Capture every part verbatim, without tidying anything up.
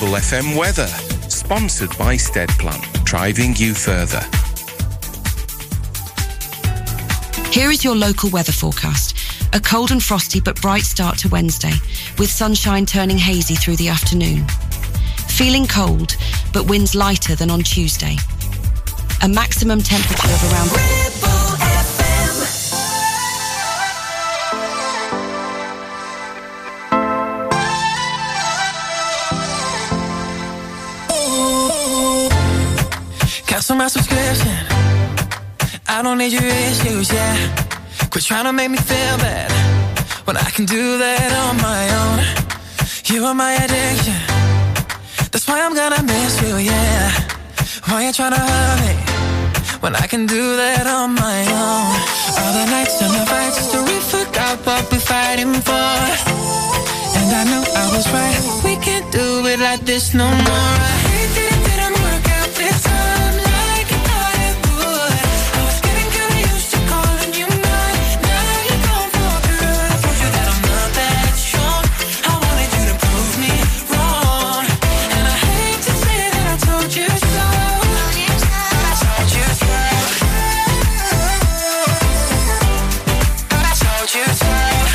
Ribble F M weather, sponsored by Steadplan, driving you further. Here is your local weather forecast. A cold and frosty but bright start to Wednesday, with sunshine turning hazy through the afternoon. Feeling cold, but winds lighter than on Tuesday. A maximum temperature of around... Ribble F M. Cancel my subscription. I don't need your issues, yeah. Quit trying to make me feel bad when I can do that on my own. You are my addiction. That's why I'm gonna miss you, yeah. Why you trying to hurry when I can do that on my own? All the nights and the fights till we forgot what we're fighting for. And I knew I was right. We can't do it like this no more. I hate that it didn't work out this time like I thought it would. I was getting kinda used to calling you mine. Now you're gone for good. I told you that I'm not that strong. I wanted you to prove me wrong. And I hate to say that I told you so. I told you so. But I told you so.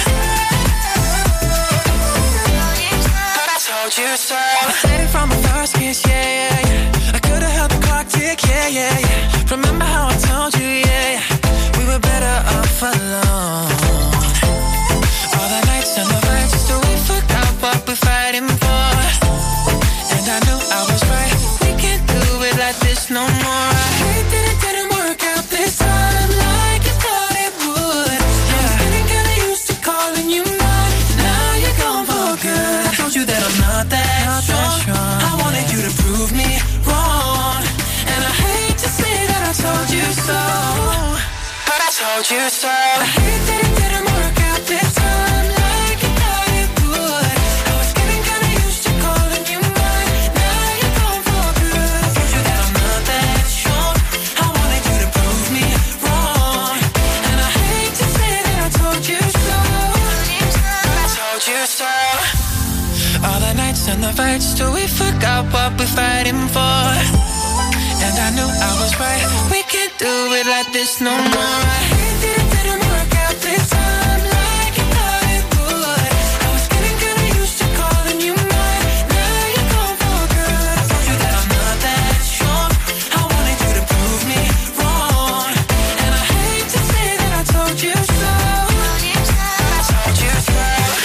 But I told you so. I said it from the first kiss, yeah, yeah, yeah. I could've held the clock tick, yeah, yeah, yeah. Remember how I told you, yeah, yeah. We were better off alone. All the nights and the fights till we forgot what we're fighting for. And I knew I was right. We can't do it like this no more. I hate that it didn't work out this time like you thought it would. I was getting kinda used to calling you mine. Now you're gone for good. I told you that I'm not that strong. I wanted you to prove me wrong. And I hate to say that I told you so. But I told you so. I hate that it didn't work out this time like you thought it would. I was getting kinda used to calling you mine. Now you're gone for good. I told you that I'm not that strong. I wanted you to prove me wrong. And I hate to say that I told you so. But I told you so. All the nights and the fights till we forgot what we're fighting for. And I knew I was right. We can't do it like this no more. I hate that it didn't work out this time like you thought it would. I was getting kinda used to calling you mine. Now you're gone for good. I told you that I'm not that strong. I wanted you to prove me wrong. And I hate to say that I told you so. But I told you so.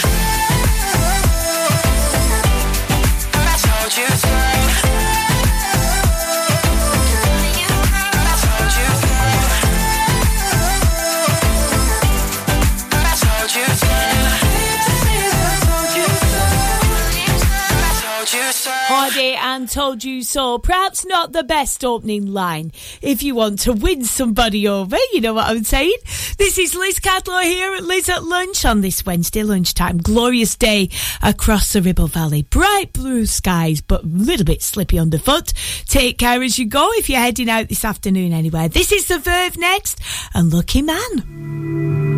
But I told you so. Hardy and Told You So. Perhaps not the best opening line if you want to win somebody over, you know what I'm saying? This is Liz Cadlow here at Liz at Lunch on this Wednesday lunchtime. Glorious day across the Ribble Valley. Bright blue skies, but a little bit slippy underfoot. Take care as you go if you're heading out this afternoon anywhere. This is The Verve next and Lucky Man.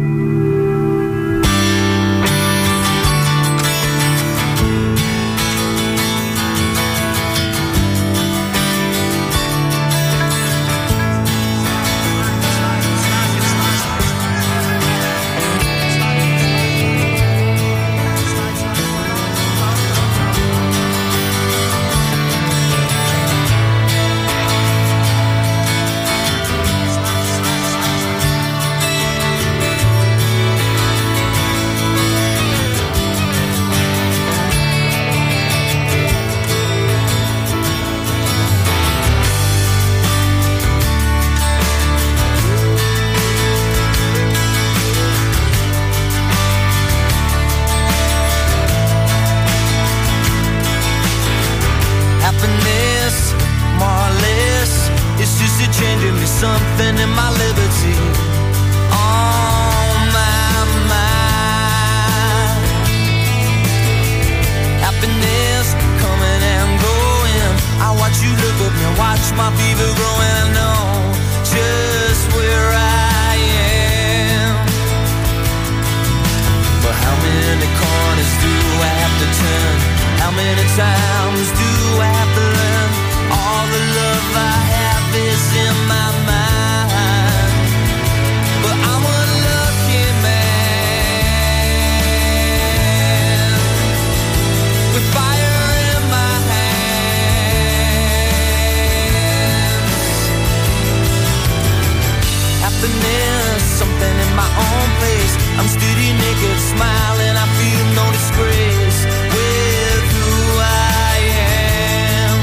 happiness, something in my own place. I'm steady naked, smiling, I feel no disgrace with who I am.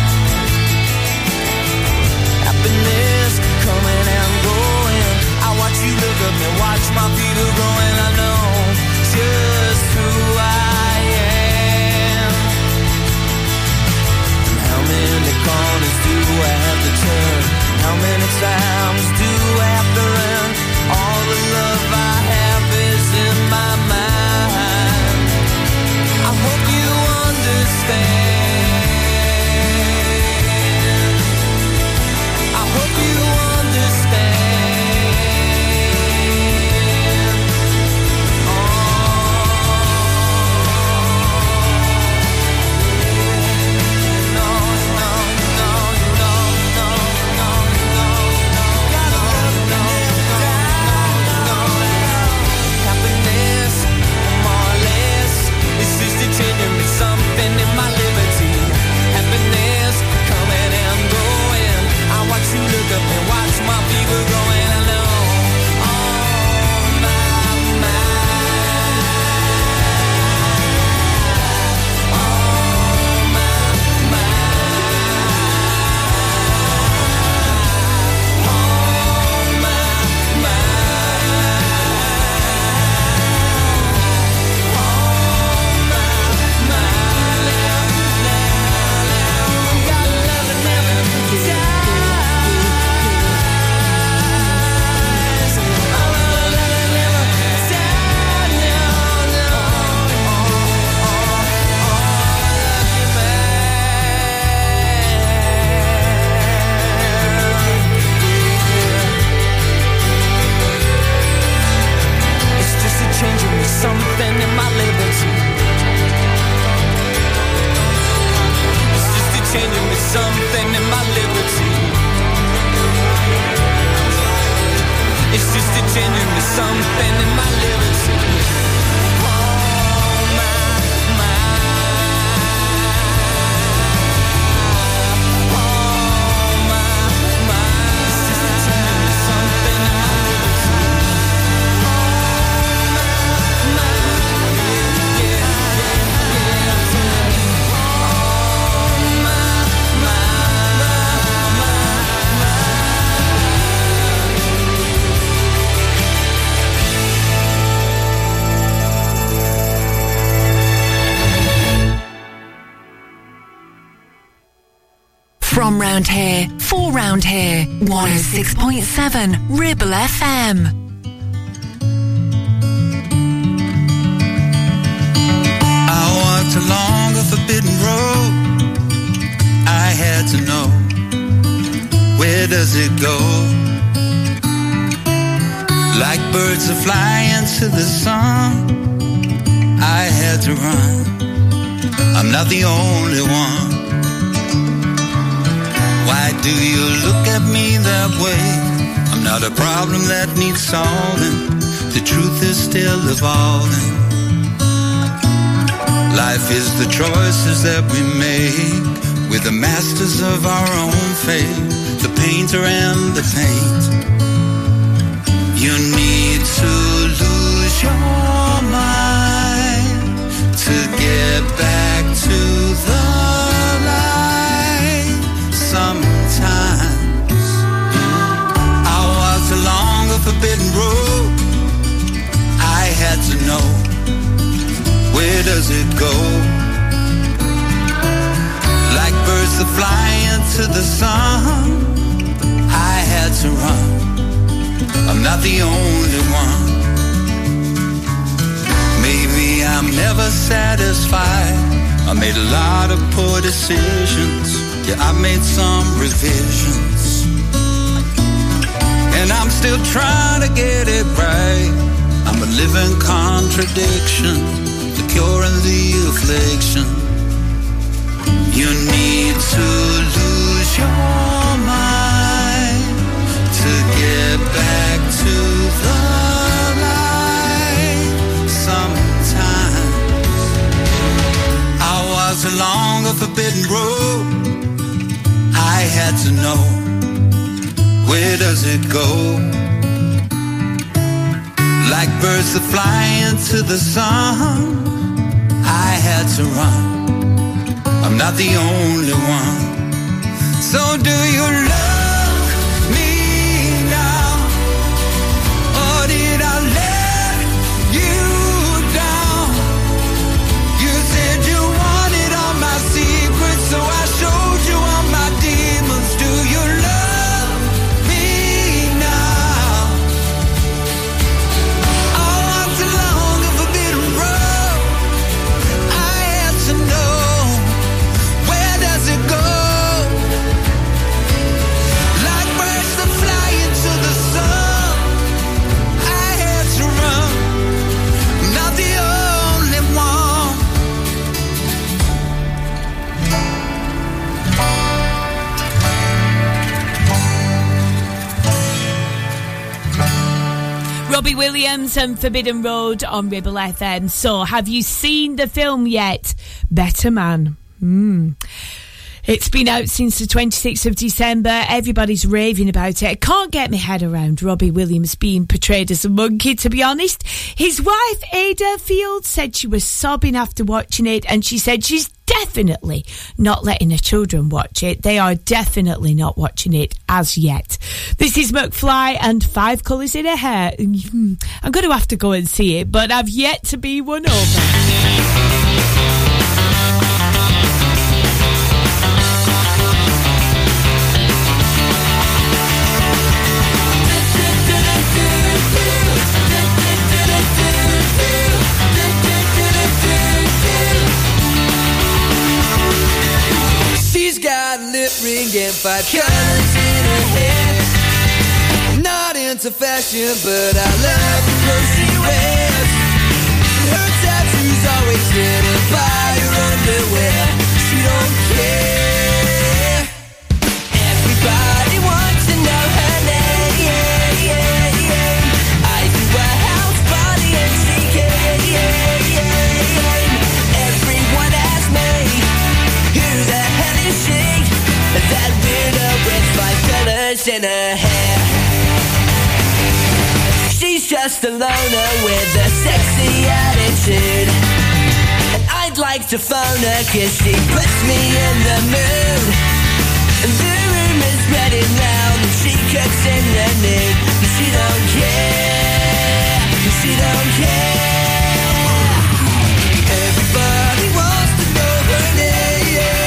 Happiness coming and going. I watch you look up and watch my feet are growing. I know just who I am. And how many corners do I have to turn? How many times do I have to run? All the love I have is in my mind. I hope you understand. I hope you understand. Something in my liberty, happiness coming and going. I watch you look up and watch my fever growing. I know on my mind, on my mind, on my something in my liberty. It's just a changing me something in my liberty. It's just a changing me something in my liberty. Oh my, my. Oh my, my. It's just a changing me something in my liberty. From round here, for round here, one oh six point seven Ribble F M. I walked along a forbidden road. I had to know, where does it go? Like birds that fly into the sun, I had to run. I'm not the only one. Why do you look at me that way? I'm not a problem that needs solving. The truth is still evolving. Life is the choices that we make. We're the masters of our own fate. The painter and the paint. You need to lose your mind to get back to the light. Sometimes I walked along a forbidden road. I had to know, where does it go? Like birds that fly into the sun, I had to run. I'm not the only one. Maybe I'm never satisfied. I made a lot of poor decisions. Yeah, I made some revisions. And I'm still trying to get it right. I'm a living contradiction, the cure and the affliction. You need to lose your mind to get back to the light. Sometimes I was along a forbidden road. I had to know, where does it go? birds that fly into the sun. I had to run. I'm not the only one. So do you love me now? Or did I let you down? You said you wanted all my secrets, so I showed you all my demons. Do you love me now? I walked along a forbidden road. I had to know, where does it go? Like birds that fly into the sun, I had to run. I'm not the only one. Robbie Williams and Forbidden Road on Ribble F M. So, have you seen the film yet? Better Man. Hmm. It's been out since the twenty-sixth of December. Everybody's raving about it. I can't get my head around Robbie Williams being portrayed as a monkey, to be honest. His wife, Ada Field, said she was sobbing after watching it, and she said she's definitely not letting her children watch it. They are definitely not watching it as yet. This is McFly and Five Colours in Her Hair. I'm going to have to go and see it, but I've yet to be won over. She's got a lip ring and five colors in her hair. Not into fashion, but I love the clothes she wears. Her tattoos always hidden by her underwear. She don't care. Everybody wants to know her name. I do a house party and she came. Everyone asks me, who the hell is she? That weirdo with five colors in her hair. She's just a loner with a sexy attitude, and I'd like to phone her cause she puts me in the mood. And the room is ready now, and she cooks in the nude. But she don't care, she don't care. Everybody wants to know her name.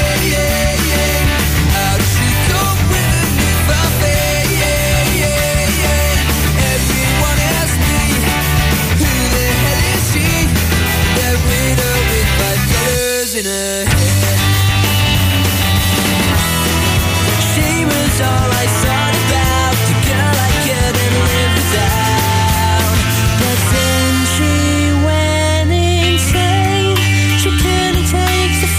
How does she cope with a new buffet? Everyone asks me, who the hell is she? That widow with five colors in her hair. She was all I thought about, the girl I couldn't live without. But then she went insane, she couldn't take the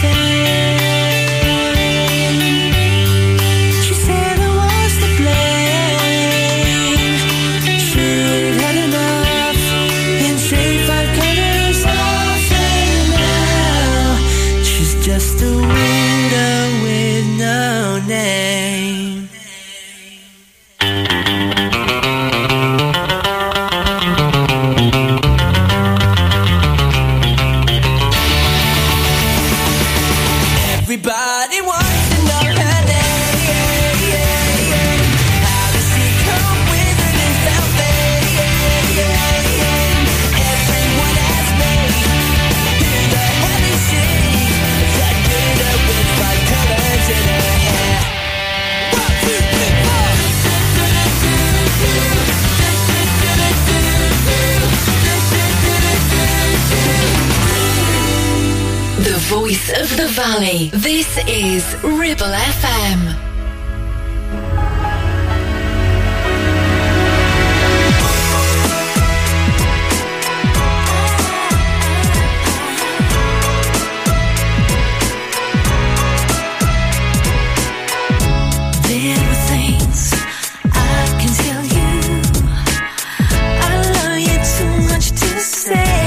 fame. She said I was to blame. She'd had enough and straight five colors off, and now she's just a widow with no name. Everybody wants to know her name. How does she cope with her newfound fame? Everyone asks me, who the hell is she? That widow with five colors in her hair. One, two, three, four. The voice of the valley. This is Ribble F M. There are things I can tell you. I love you too much to say.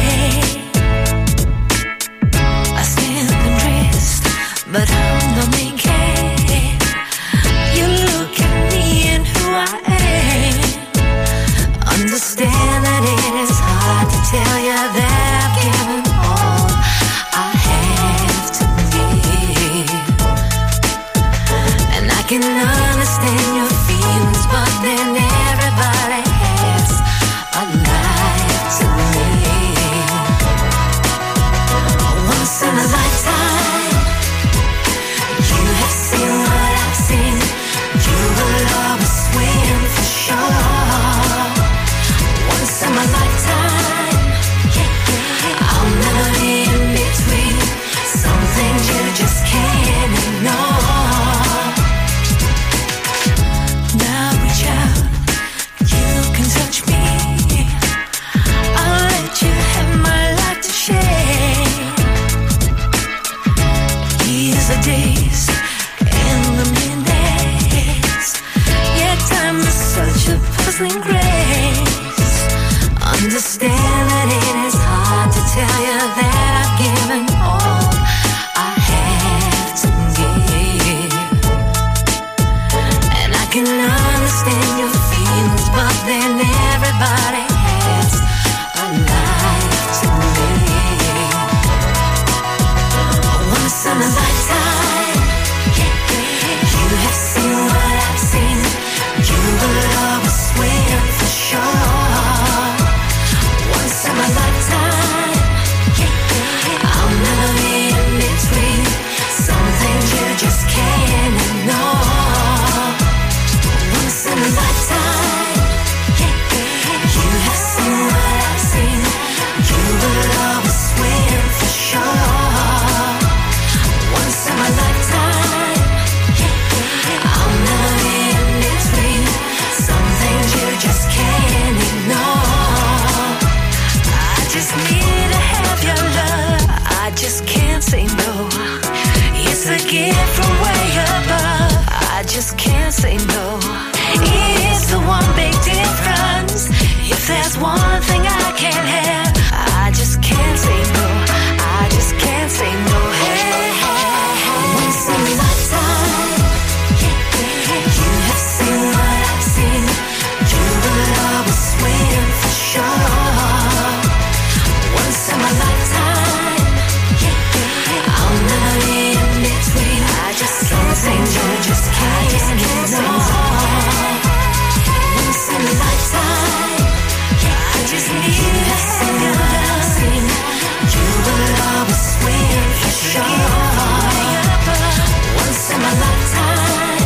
I stand impressed, but I'm the main cat. You look at me and who I am. Understand that it is hard tell you that I've given all I have to give. And I can understand your feelings, but then everybody has a life to live. Once in a lifetime, you have seen what I've seen. You will always win for sure. Once in my lifetime, I'll never be in between. Some things you just can't ignore. Now reach out, you can touch me. I'll let you have my life to share. These are days and the minutes. Yeah, time is such a puzzling grace. Understand that it is hard to tell you that I've given all I have to give. And I can understand your feelings, but then everybody has a life to live. Once in a lifetime, you have seen what I've seen. You will always win for sure. Once in my lifetime, I'll never be in between. Some things you just can't ignore. Once in a lifetime, you have seen what I've seen. You will always win for sure. Once in my lifetime, I'll never be in between. Some things you just can't ignore. I just need to have your love. I just can't say no. It's a gift from way above. I just can't say no. It's the one big difference. If there's one thing I can't have, I just can't say no. I just can't say no. Hey, hey, hey. Once in a lifetime, you have seen what I've seen. You will always win for sure. Once in my lifetime, I'll never be in between. I just can't say no. Just can't, just can't say no. Once in a lifetime, I just need to have your love. You will always win for sure. Once in my lifetime,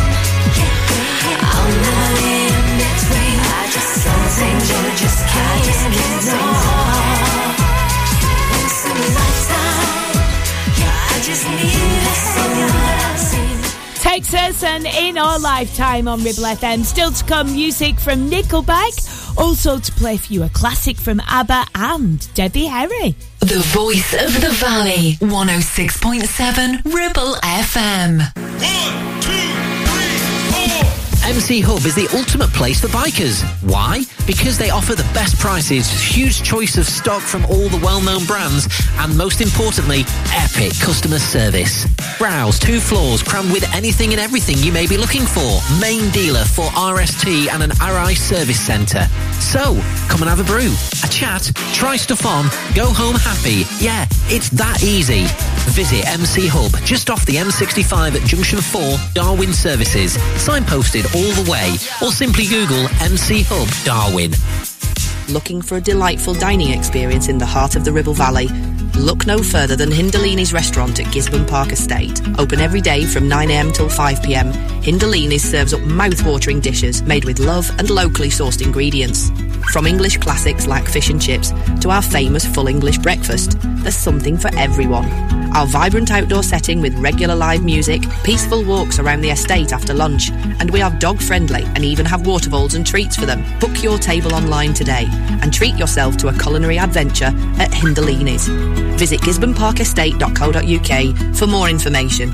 I'll never be in between. I just can't say no. Just can't, just can't say no. Once in a lifetime, I just need to have your love. Texas and In Our Lifetime on Ribble F M. Still to come, music from Nickelback. Also to play for you a classic from ABBA and Debbie Harry. The voice of the valley, one oh six point seven Ribble F M. One, two, three, four. M C Hub is the ultimate place for bikers. Why? Because they offer the best prices, huge choice of stock from all the well-known brands, and most importantly, epic customer service. Browse two floors crammed with anything and everything you may be looking for. Main dealer for R S T and an R I service centre. So, come and have a brew, a chat, try stuff on, go home happy. Yeah, it's that easy. Visit M C Hub just off the M sixty-five at Junction four, Darwin Services. Signposted all the way, or simply Google M C Hub Darwin. Looking for a delightful dining experience in the heart of the Ribble Valley? Look no further than Hindalini's restaurant at Gisborne Park Estate. Open every day from nine a m till five p m. Hindalini's serves up mouth-watering dishes made with love and locally sourced ingredients. From English classics like fish and chips to our famous full English breakfast, there's something for everyone. Our vibrant outdoor setting with regular live music, peaceful walks around the estate after lunch, and we are dog-friendly and even have water bowls and treats for them. Book your table online today and treat yourself to a culinary adventure at Hindalini's. Visit gisborne park estate dot co dot u k for more information.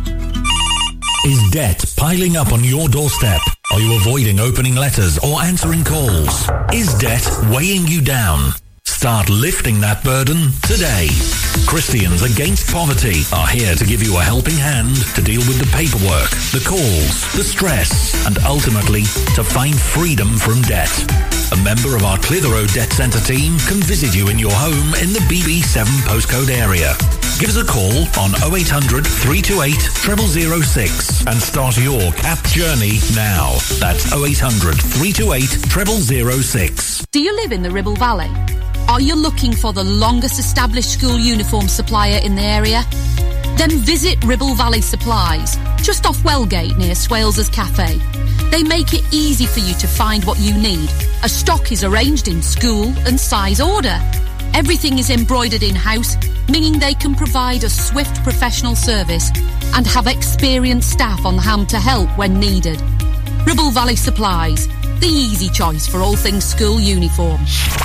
Is debt piling up on your doorstep? Are you avoiding opening letters or answering calls? Is debt weighing you down? Start lifting that burden today. Christians Against Poverty are here to give you a helping hand to deal with the paperwork, the calls, the stress, and ultimately to find freedom from debt. A member of our Clitheroe Debt Centre team can visit you in your home in the B B seven postcode area. Give us a call on oh eight hundred, three two eight, zero zero zero six and start your C A P journey now. That's oh eight hundred, three two eight, zero zero zero six. Do you live in the Ribble Valley? Are you looking for the longest established school uniform supplier in the area? Then visit Ribble Valley Supplies, just off Wellgate near Swales's Cafe. They make it easy for you to find what you need, as stock is arranged in school and size order. Everything is embroidered in-house, meaning they can provide a swift professional service and have experienced staff on hand to help when needed. Ribble Valley Supplies, the easy choice for all things school uniform.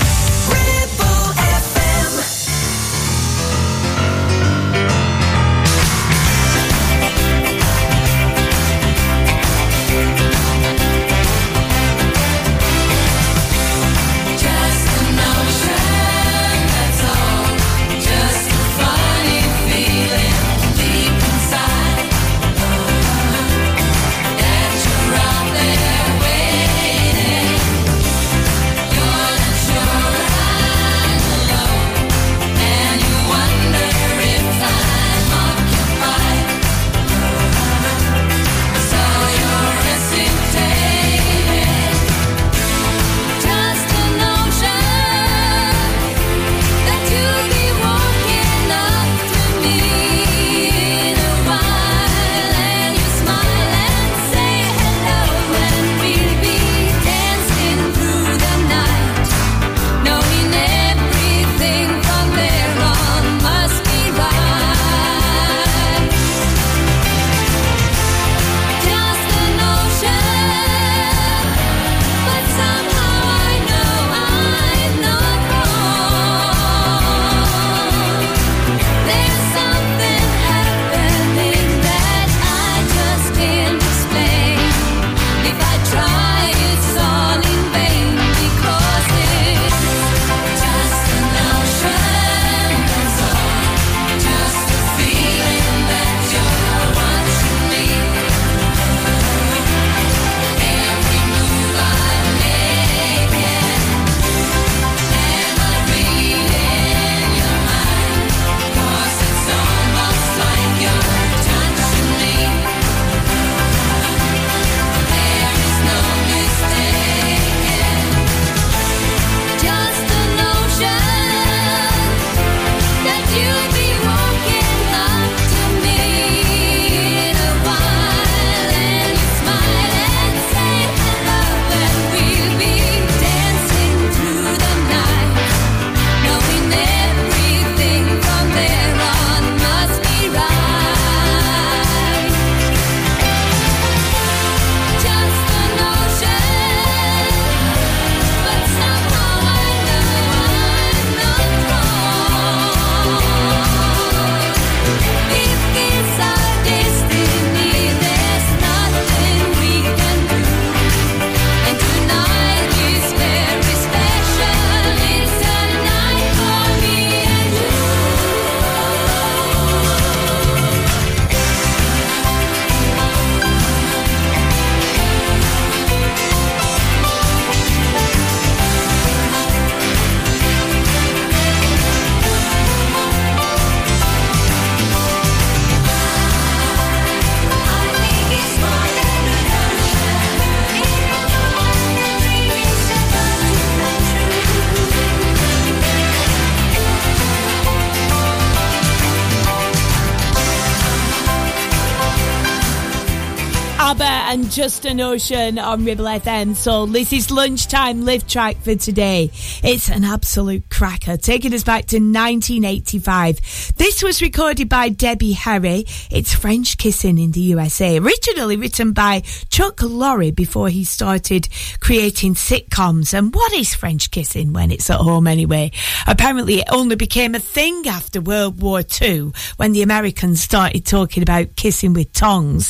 And Just an Ocean on Ribble F M. So this is Lunchtime Live Track for today. It's an absolute cracker, taking us back to nineteen eighty-five. This was recorded by Debbie Harry. It's French Kissing in the U S A, originally written by Chuck Lorre before he started creating sitcoms. And what is French kissing when it's at home anyway? Apparently it only became a thing after World War Two, when the Americans started talking about kissing with tongues.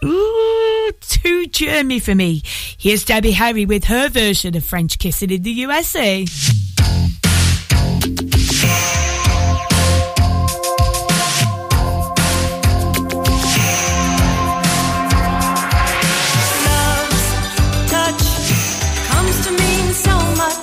Ooh, too germy for me. Here's Debbie Harry with her version of French Kissing in the U S A. Love's touch comes to mean so much.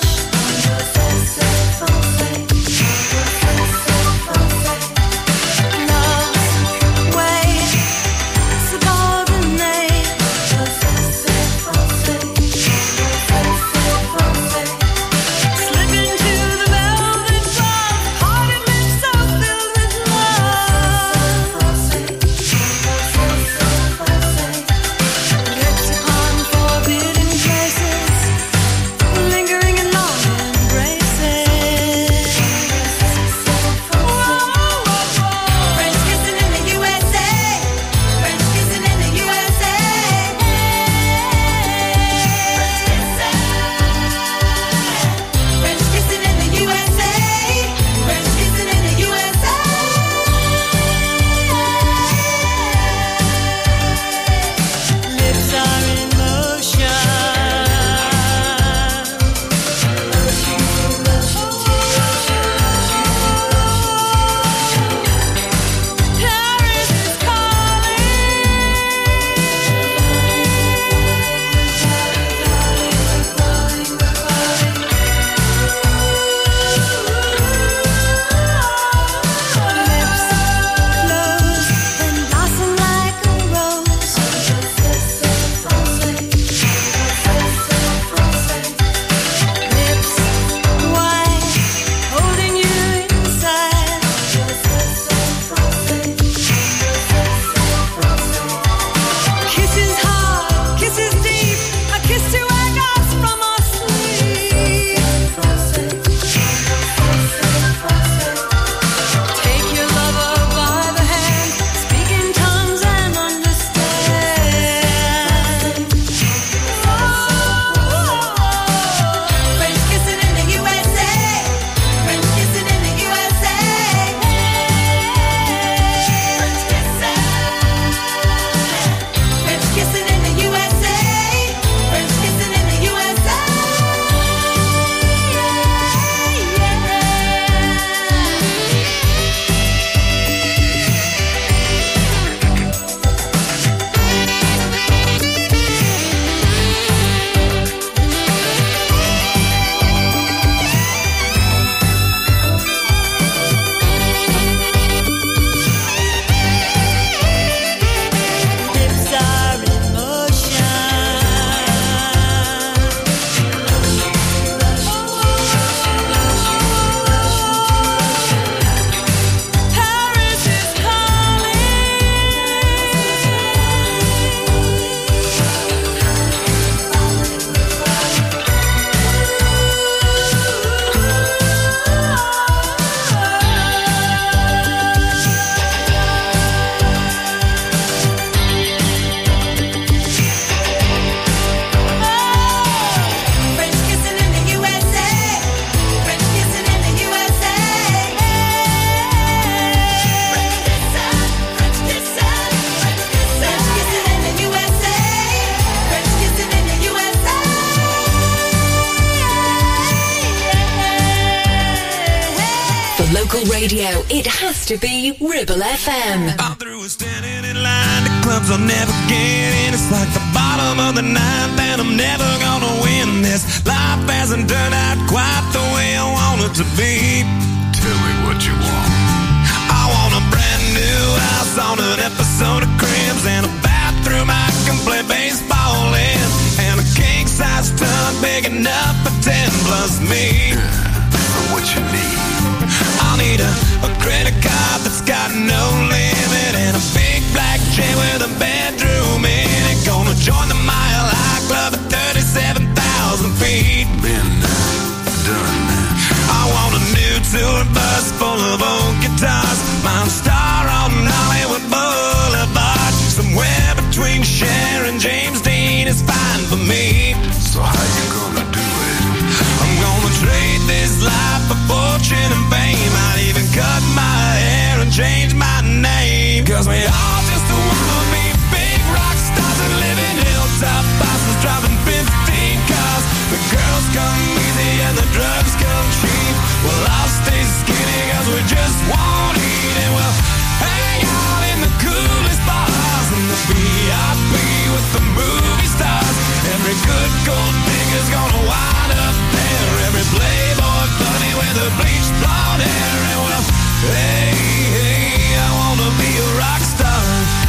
local radio, it has to be Ribble F M. I'm through with standing in line. The clubs I'll never get in. It's like the bottom of the ninth, and I'm never gonna win this. Life hasn't turned out quite the way I want it to be. Tell me what you want. I want a brand new house on an episode of Cribs, and a bathroom I can play baseball in, and a king-size tub big enough for ten plus me. Yeah, what you need? I'll need a, a credit card that's got no limit, and a big black chair with a bedroom in it. Gonna join the Mile High Club at thirty-seven thousand feet. Been done. I want a new tour bus full of old guitars. Mine star on Hollywood Boulevard. Somewhere between Cher and James Dean is fine for me. So how you gonna do it? I'm gonna trade this life for fortune and fame. I'd even cut my hair and change my name. Cause we all just wanna be big rock stars and live in hilltop houses driving fifteen cars. The girls come easy and the drugs come cheap. Well, I'll stay skinny cause we just won't eat, and we'll hang out in the coolest bars in the V I P with the movie stars. Every good gold digger's gonna wind up there. Every playboy bunny with a bleached blonde hair. And well, hey, hey, I wanna be a rock star.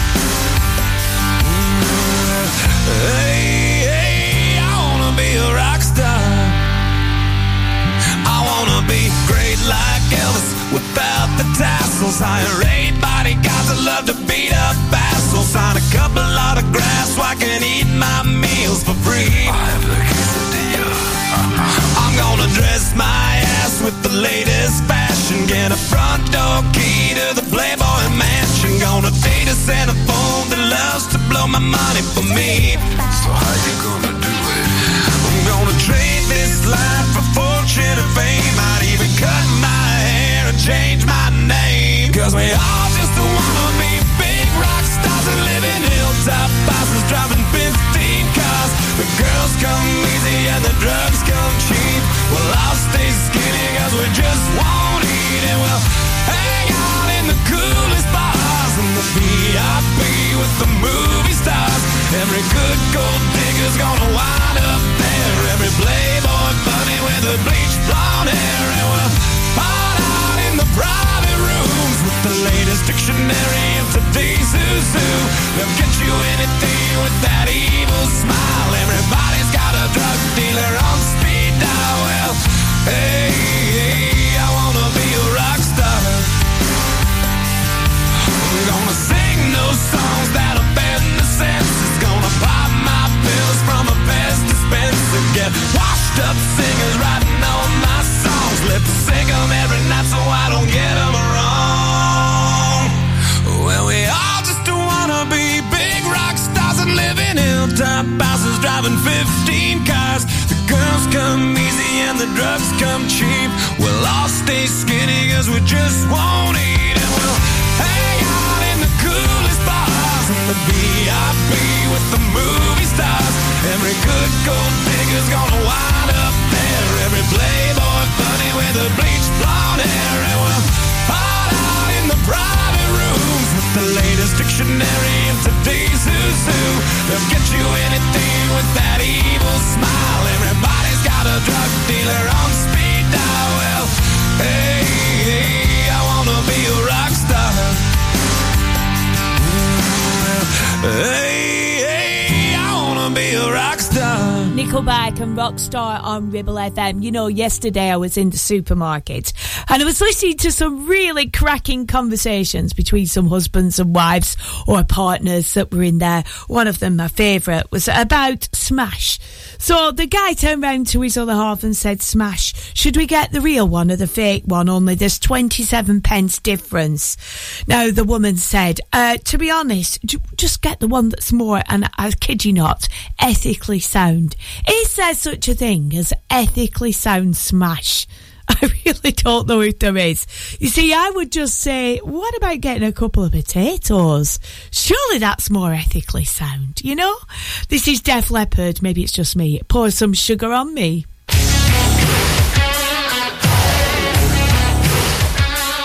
Hey, hey, I wanna be a rock star. I wanna be great like Elvis without the tassels. Hire eight bodyguards that love to beat up assholes. Sign a couple autographs so I can eat my meals for free. I have the quesadilla. I'm gonna dress my ass with the latest fashion. Get a front door key to the Playboy Mansion. Gonna date a centerfold that loves to blow my money for me. So how you gonna do it? I'm gonna trade this life for fortune and fame. I'd even cut my hair and change my name. Cause we all just wanna be big rock stars and live in hilltop houses driving fifteen cars. The girls come easy and the drugs come cheap. Well, I'll stay skinny cause we just won't eat, and we'll hang out in the coolest bars in the V I P with the movie stars. Every good gold digger's gonna wind up there. Every playboy bunny with a bleached blonde hair. And we'll hide out in the private rooms with the latest dictionary of today's who's who. They'll get you anything with that evil smile. Everybody's got a drug dealer on speed dial. Well, hey, hey, I wanna be a rock star. I'm gonna sing those songs that offend the senses. Gonna pop my pills from a best dispenser. Get washed up singers writing all my songs. Lip sync them every night so I don't get them wrong. Well, we all just wanna be big rock stars and live in hilltop houses driving fifteen cars. The girls come easy and the drugs come cheap. We'll all stay skinny cause we just won't eat, and we'll hang out in the coolest bars in the V I P with the movie stars. Every good gold digger's gonna wind up there. Every playboy bunny with a bleached blonde hair. And we'll hide out in the private rooms with the latest dictionary of today's who's who. They'll get you anything with that evil smile. Everybody's got a drug dealer on speed dial. Well, hey, hey, I wanna be a rock star. Hey, hey, I wanna be a rock star. Nickelback and Rockstar on Ribble F M. You know, yesterday I was in the supermarket and I was listening to some really cracking conversations between some husbands and wives or partners that were in there. One of them, my favourite, was about Smash. So the guy turned round to his other half and said, Smash, should we get the real one or the fake one? Only there's twenty-seven pence difference. Now the woman said, uh, to be honest, just get the one that's more, and I kid you not, ethically sound. Is there such a thing as ethically sound Smash? I really don't know if there is. You see, I would just say, what about getting a couple of potatoes? Surely that's more ethically sound, you know? This is Def Leppard. Maybe it's just me. Pour some sugar on me.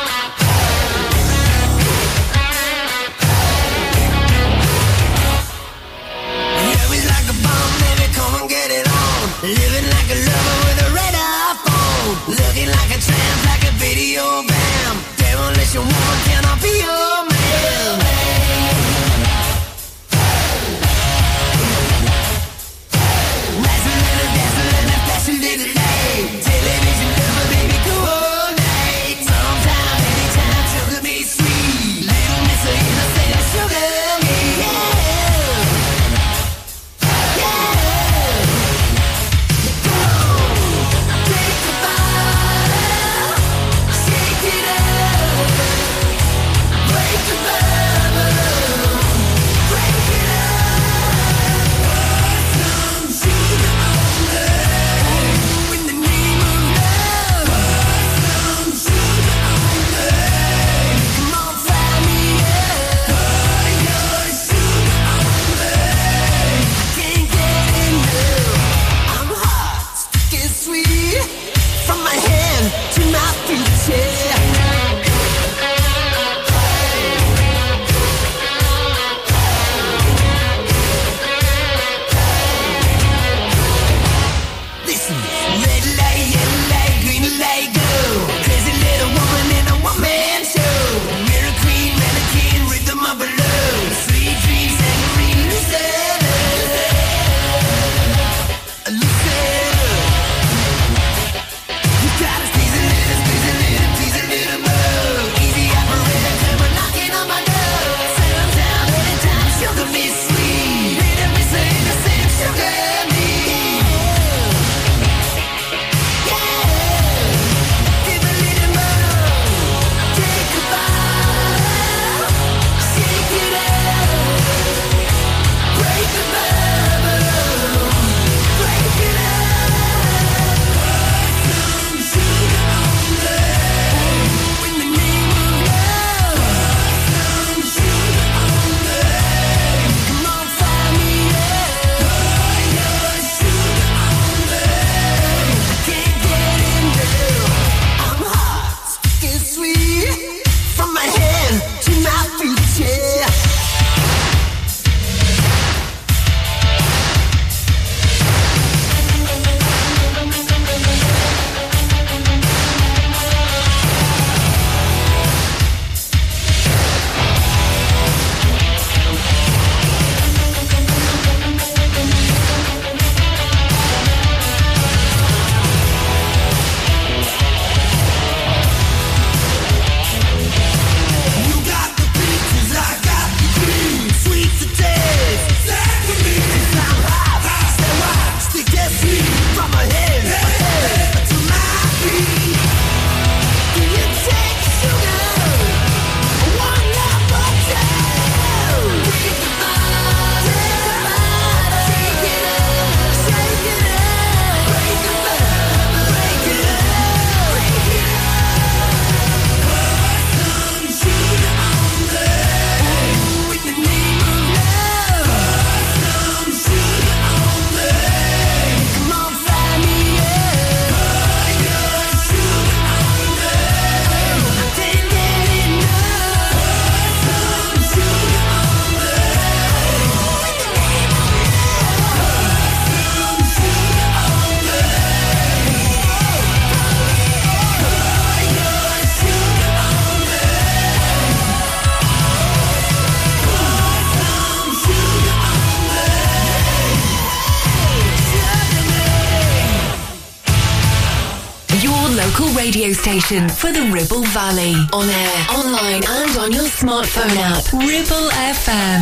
radio station for the Ribble Valley. On air, online and on your smartphone app. Ribble F M.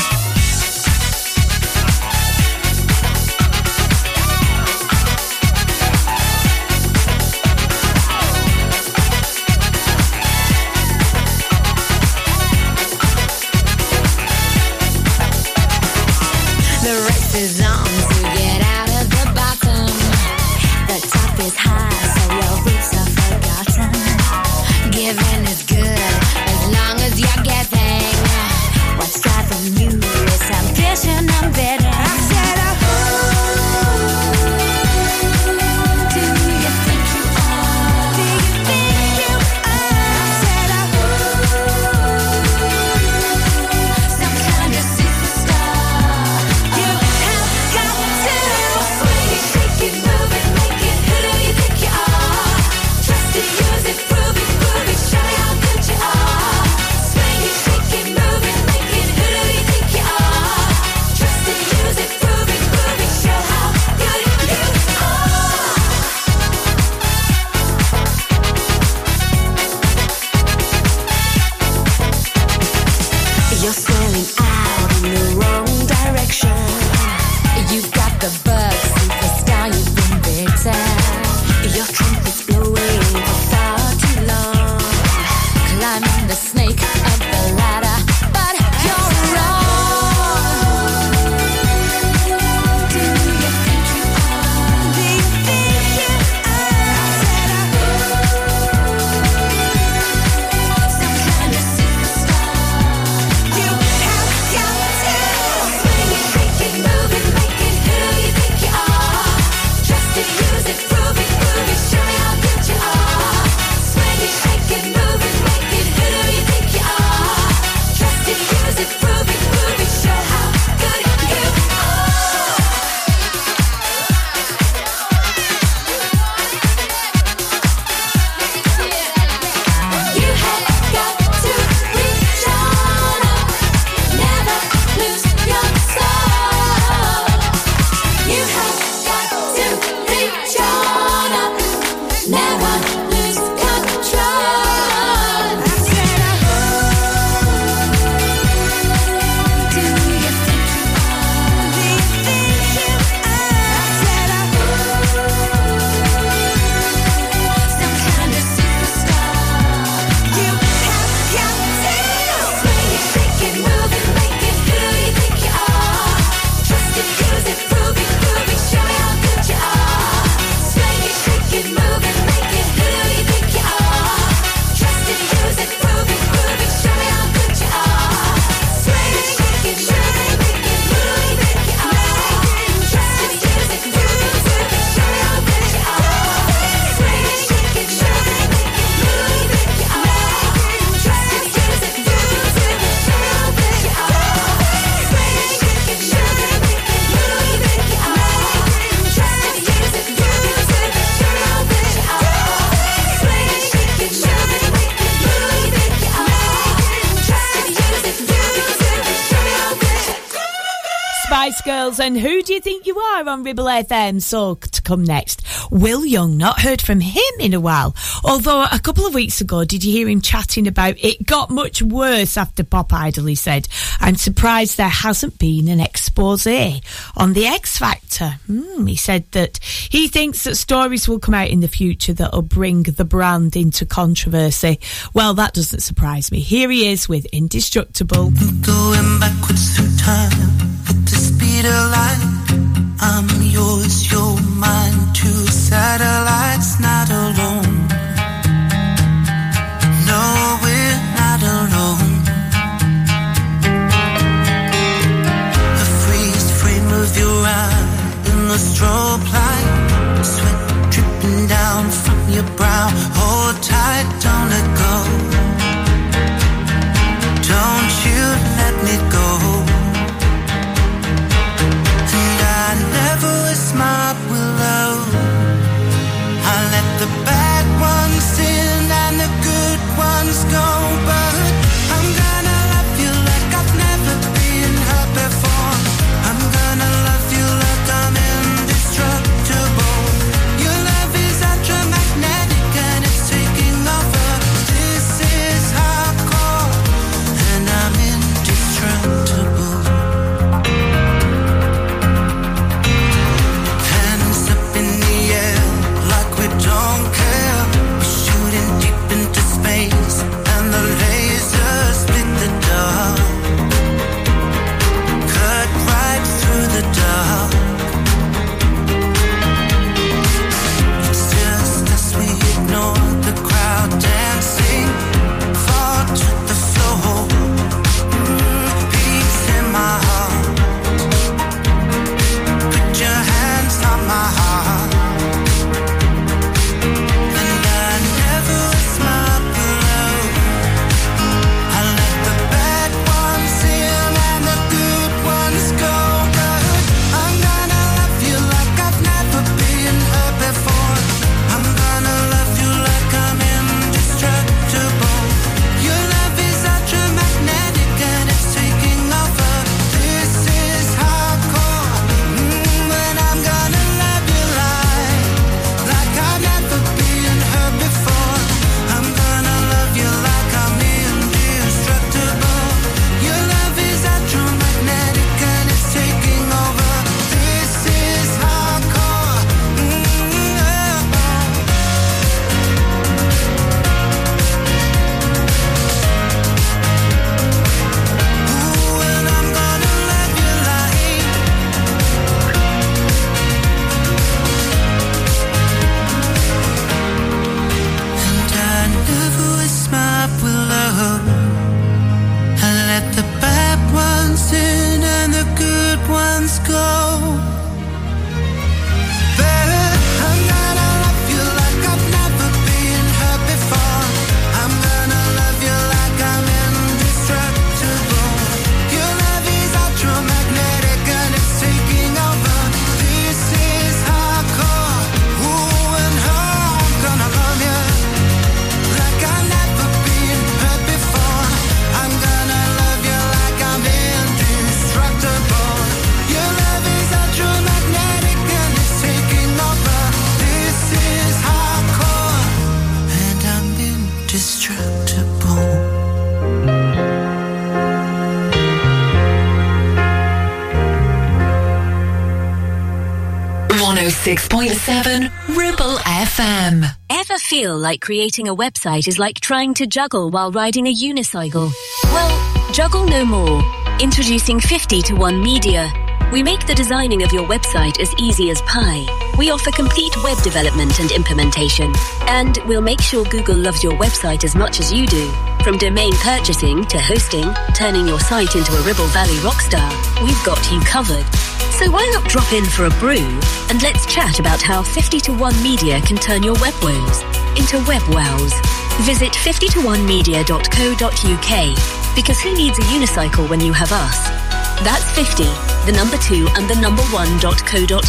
Is on to get out of the bottom. The top is high, so your roots are forgotten. Giving is good as long as you're getting. What's driving you is ambition and bitter. I said, oh, do you think you are? Do you think you are? I said, oh, some kind of superstar. You You're staring out in the wrong direction. You've got the bug, superstar, you've been bitten. Your trumpet's blowing for far too long. Climbing the snake up the ladder, but you're wrong. Do you think you are? Do you think you are? Said I, some kind of superstar. You have got to swing it, shake it, move it, make it who you think you are. Trust it, use it, prove it, prove it, show me how good you are. Swing it, shake it, move it, make it who you think you are. Trust it, use it, prove it, prove it, show how good you are. You have got to reach on up, never lose your soul. You have got to reach on up, never lose control. I said, oh, do you think you are? Do you think you are? I said, oh, some kind of superstar. You have got to swing it, shake it, move it, make it who you think you are. Trust it, use it, prove it, prove it, show me how good you are. Swing it, shake it, move it, make it who you think you are. Trust it, use it, prove it, prove it, show me how good you are. Swing it, shake it, move it, make it who you think you are. Trust it, use it, prove it, prove it, show me how good you are. Swing it, shake it, move it, make it who you think you are. Trust it, use it, prove it, prove it, show me how good you are. Swing it, shake it, move it, make it who you think you are. Trust it, use it, prove it, prove it, show me how good you are. Swing it, shake it, move it, make it who you think you are. Trust it, use it, prove it, prove it, show me how good you are. Spice Girls and Who Do You Think You Are on Ribble F M. So to come next, Will Young. Not heard from him in a while. Although a couple of weeks ago, did you hear him chatting about it got much worse after Pop Idol, he said. I'm surprised there hasn't been an expose on the X Factor. Hmm, he said that he thinks that stories will come out in the future that will bring the brand into controversy. Well, that doesn't surprise me. Here he is with Indestructible. Going backwards through time at the speed of light. I'm yours, you're mine. Two satellites, not alone. No, we're not alone. A freeze frame of your eye in the strobe light. Sweat dripping down from your brow. Hold tight, don't let go. Don't you let me go. And I never was smart with love. I let the bad ones in and the good ones go. But I'm gonna love you like I've never been hurt before. I'm gonna love you like I'm indestructible. Your love is electromagnetic and it's indestructible. one oh six point seven Ribble F M. Ever feel like creating a website is like trying to juggle while riding a unicycle? Well, juggle no more. Introducing fifty to one Media. We make the designing of your website as easy as pie. We offer complete web development and implementation. And we'll make sure Google loves your website as much as you do. From domain purchasing to hosting, turning your site into a Ribble Valley rockstar, we've got you covered. So why not drop in for a brew and let's chat about how fifty to one Media can turn your web woes into web wows. Visit fifty to one media dot co dot uk because who needs a unicycle when you have us? That's fifty, the number two and the number one dot co dot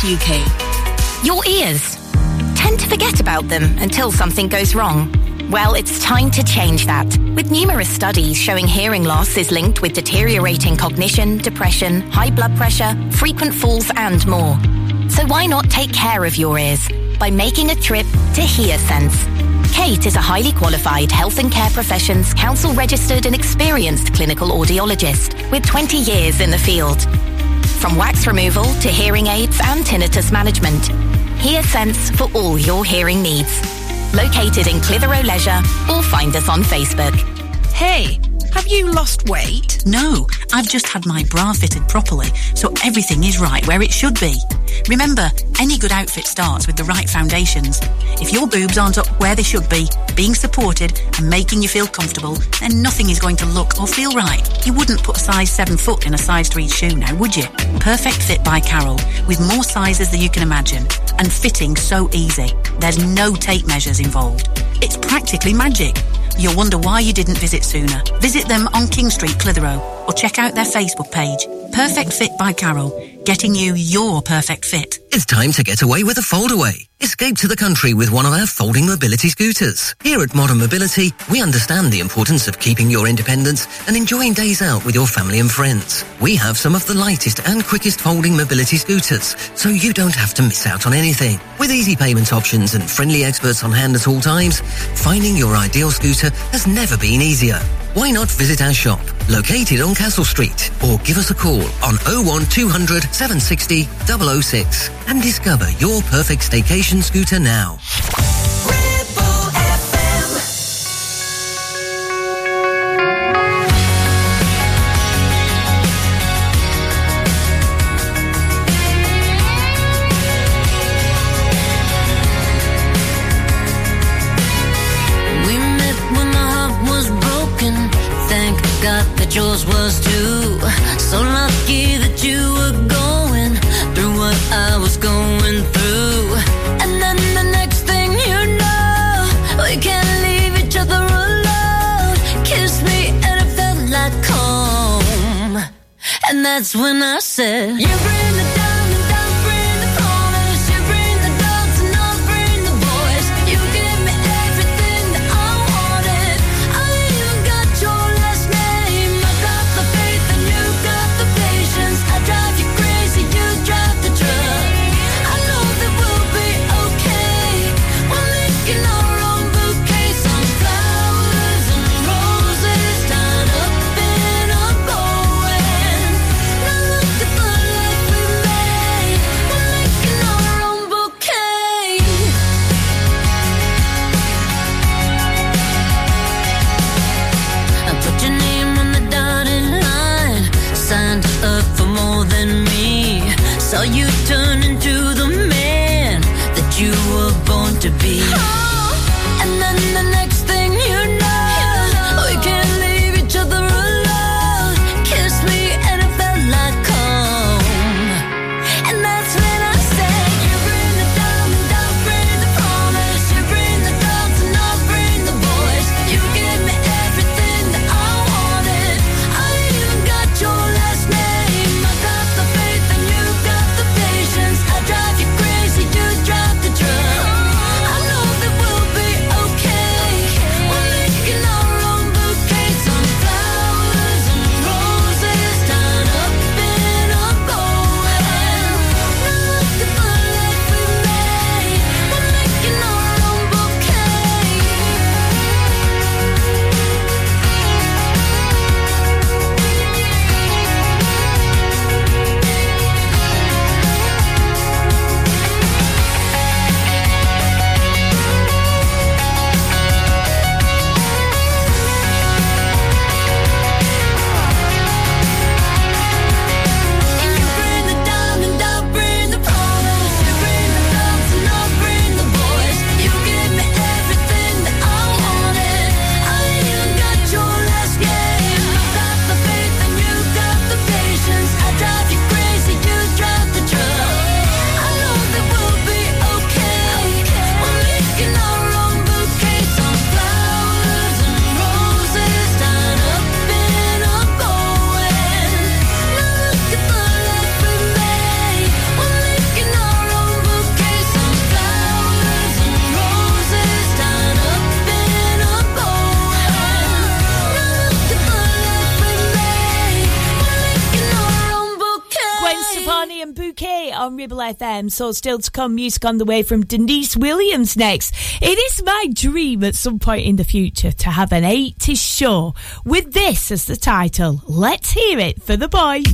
uk. Your ears. Tend to forget about them until something goes wrong. Well, it's time to change that. With numerous studies showing hearing loss is linked with deteriorating cognition, depression, high blood pressure, frequent falls and more. So why not take care of your ears by making a trip to HearSense? Kate is a highly qualified health and care professions, council registered and experienced clinical audiologist with twenty years in the field. From wax removal to hearing aids and tinnitus management, HearSense for all your hearing needs. Located in Clitheroe Leisure or find us on Facebook. Hey, have you lost weight? No, I've just had my bra fitted properly, so everything is right where it should be. Remember, any good outfit starts with the right foundations. If your boobs aren't up where they should be, being supported and making you feel comfortable, then nothing is going to look or feel right. You wouldn't put a size seven foot in a size three shoe now, would you? Perfect Fit by Carol, with more sizes than you can imagine, and fitting so easy. There's no tape measures involved. It's practically magic. You'll wonder why you didn't visit sooner. Visit them on King Street, Clitheroe, or check out their Facebook page. Perfect Fit by Carol, getting you your perfect fit. It's time to get away with a fold-away. Escape to the country with one of our folding mobility scooters. Here at Modern Mobility, we understand the importance of keeping your independence and enjoying days out with your family and friends. We have some of the lightest and quickest folding mobility scooters, so you don't have to miss out on anything. With easy payment options and friendly experts on hand at all times, finding your ideal scooter has never been easier. Why not visit our shop, located on Castle Street, or give us a call on oh one two hundred, seven six oh, double oh six and discover your perfect staycation scooter now. Yours was too. So lucky that you were going through what I was going through. And then the next thing you know, we can't leave each other alone. Kiss me and it felt like home. And that's when I said, you bring the diamond, I'll bring the promise. You bring the dogs and I'll bring the boys. You give me everything that I wanted. I even got your last name. I drive you crazy, you drive the truck. I know that we'll be okay. We're making our own bouquet, some flowers and roses tied up in a bow. Now look at the life we made. We're making our own bouquet. I put your name on the dotted line, signed up for more than me. Saw you turn into the man that you were born to be. Oh, and then the next thing you know, we can't leave each other alone. Kiss me and it felt like home. And that's when I said, you bring the diamond, I'll bring the promise. You bring the dogs and I'll bring the boys. You give me everything that I wanted. I even got your last name. I got the faith and you got the patience. I drive you on Ribble F M. So still to come, music on the way from Denise Williams next. It is my dream at some point in the future to have an eighties show with this as the title. Let's hear it for the boy.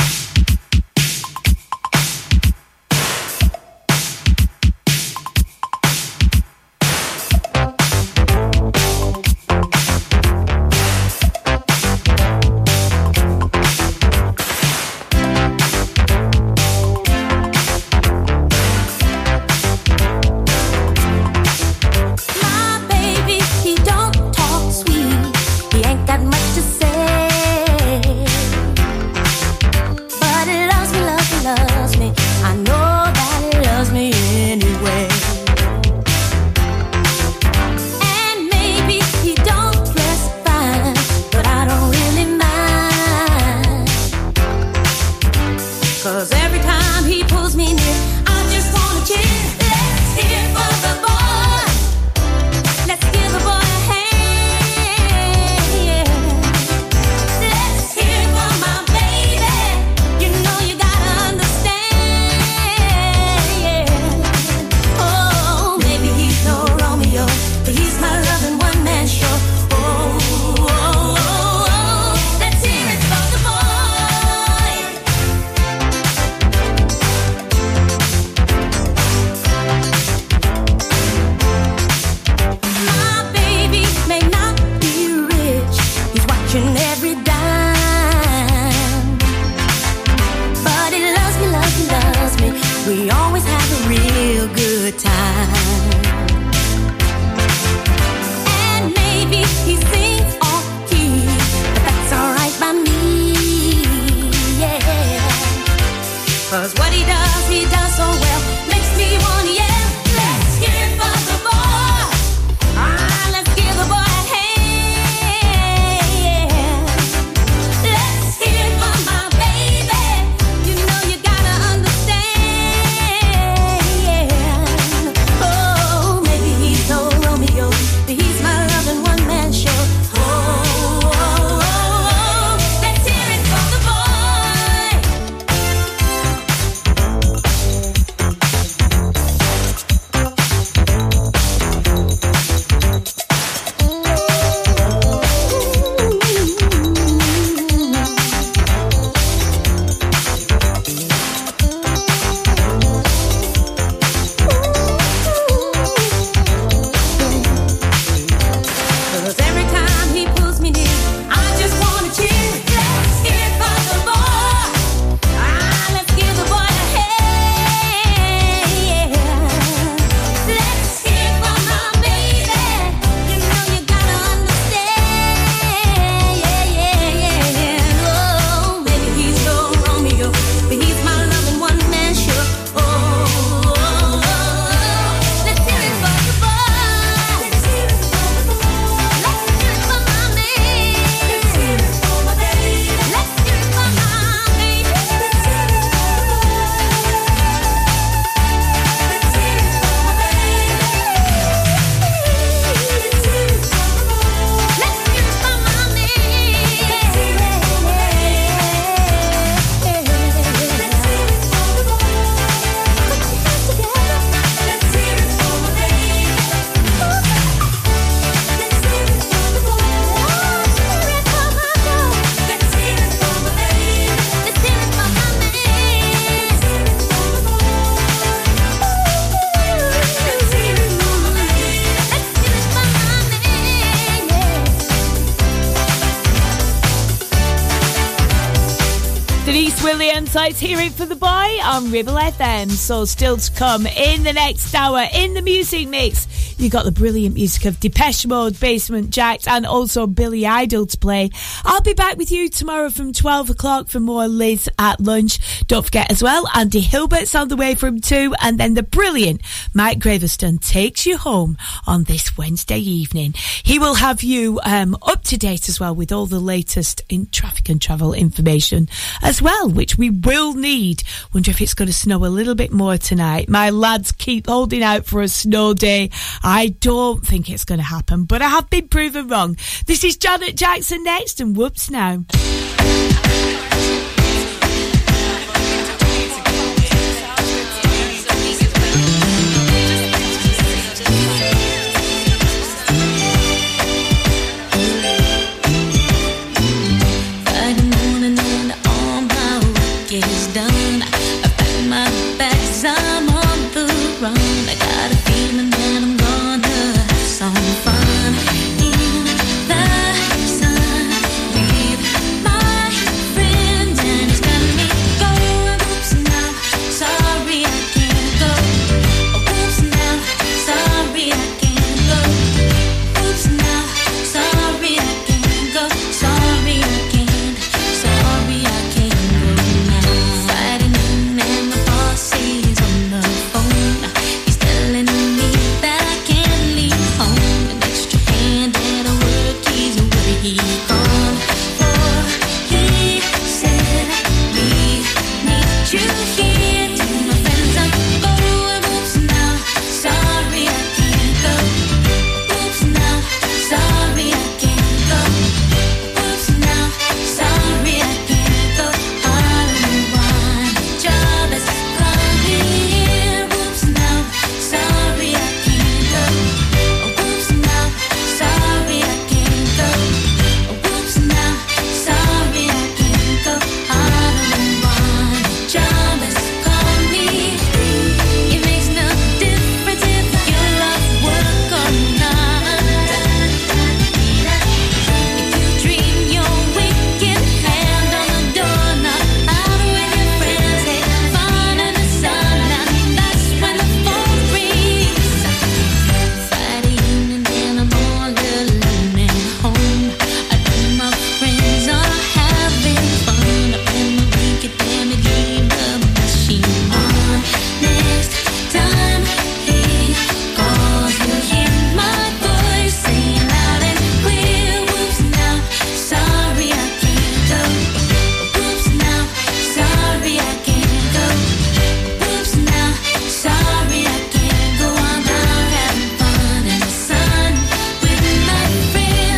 Let's hear it for the boy on Ribble F M. So still to come in the next hour in the music mix, you got the brilliant music of Depeche Mode, Basement Jaxx, and also Billy Idol to play. I'll be back with you tomorrow from twelve o'clock for more Liz at lunch. Don't forget as well, Andy Hilbert's on the way from two, and then the brilliant Mike Graveston takes you home on this Wednesday evening. He will have you um, up to date as well with all the latest in traffic and travel information as well, which we will need. Wonder if it's going to snow a little bit more tonight. My lads keep holding out for a snow day. I don't think it's going to happen, but I have been proven wrong. This is Janet Jackson next, and whoops now.